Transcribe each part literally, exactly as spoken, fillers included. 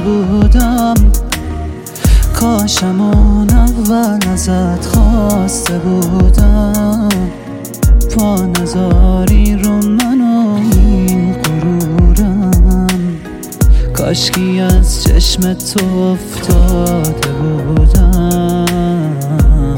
نبودم، کاشم اون اول ازت خواسته بودم. پا نذاری رو من و این غرورم، کاشکی از چشم تو افتاده بودم.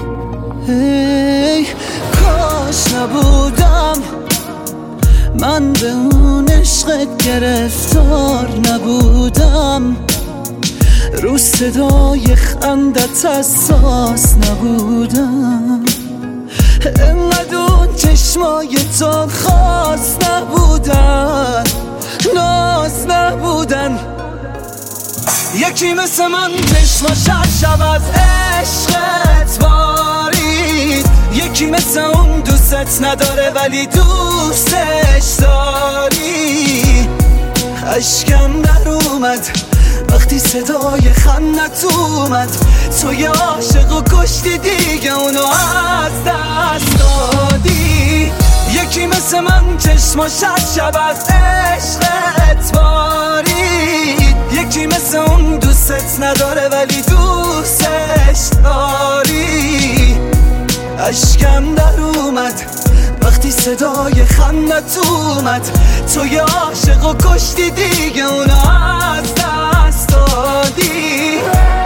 ای کاش نبودم من به اون عشقت گرفتار نبودم، رو صدای خندت حساس نبودم، انقدر اون چشمای تو خاص نبودن، ناز نبودن. یکی مثل من چشماش شب از عشقت بارید، یکی مثل اون دوستت نداره ولی دوستش داری. اشکم در اومد وقتی صدای خندت اومد، تو یه عاشق و کشتی دیگه اونو از دست دادی. یکی مثل من چشماش شب از عشقت بارید، یکی مثل اون دوستت نداره ولی دوستش داری. اشکم در اومد وقتی صدای خندت اومد، تو یه عاشق و کشتی دیگه اونو از دست دادی.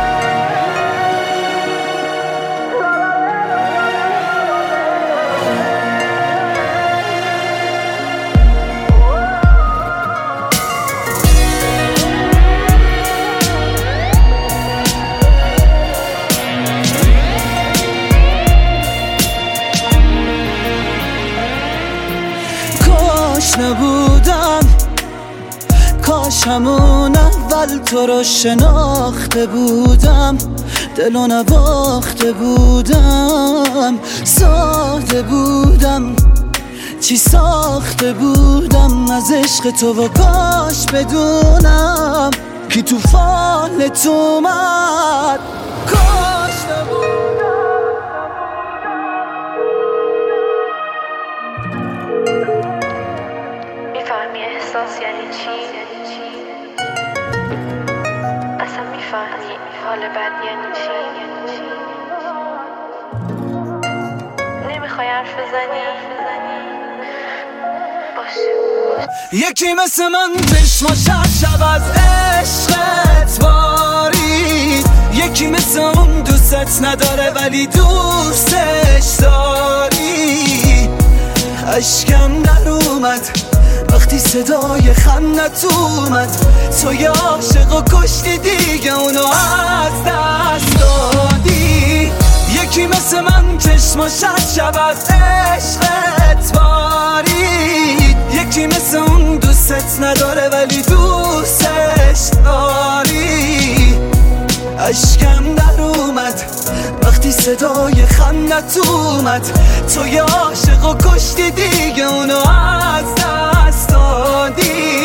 کاش نبودم، کاش همون اول تو رو شناخته بودم، دلو نواخته بودم، ساخته بودم چی ساخته بودم از عشق تو. و کاش بدونم کی تو فالت اومد. کاش نبودم. میفهمی احساس یعنی چی؟ اصلا میفهمی حال بد یعنی چی؟ نمیخوای حرف بزنی؟ باشه. یکی مثل من چشماش شب از عشقت بارید، یکی مثل اون دوستت نداره ولی دوستش داری. اشکم در اومد وقتی صدای خندت اومد، تو یه عاشق و کشتی دیگه اونو از دست دادی. یکی مثل من چشماش شب از عشقت بارید، یکی مثل اون دوستت نداره ولی دوستش داری. اشکم در اومد وقتی صدای خندت اومد، تو یه عاشق و کشتی دیگه اونو از دست دادی.